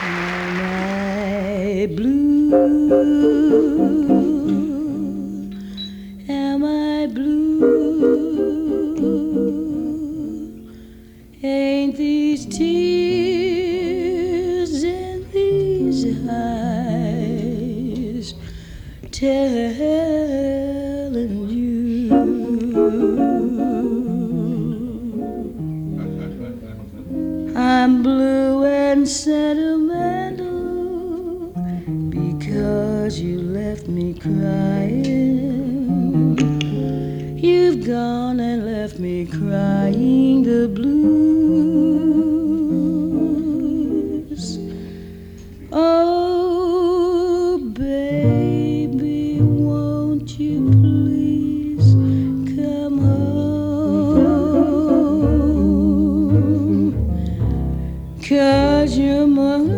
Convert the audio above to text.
Am I blue? Am I blue? Ain't these tears in these eyes telling you I'm blue and sentimental because you left me crying. You've gone and left me crying.